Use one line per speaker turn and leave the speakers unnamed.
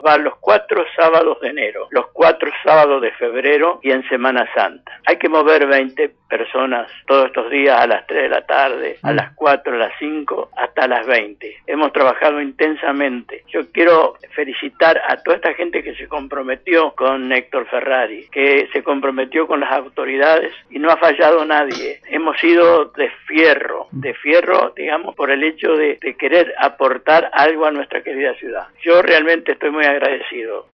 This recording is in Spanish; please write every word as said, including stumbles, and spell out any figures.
va los cuatro sábados de enero, los cuatro sábados de febrero y en Semana Santa. Hay que mover veinte personas todos estos días a las tres de la tarde, a las cuatro, a las cinco, hasta las veinte. Hemos trabajado intensamente. Yo quiero felicitar a toda esta gente que se comprometió con Héctor Ferrari, que se comprometió con las autoridades y no ha fallado nadie. Hemos sido de fierro, de fierro, digamos, por el hecho de, de querer aportar algo a nuestra querida ciudad. Yo realmente estoy muy agradecido.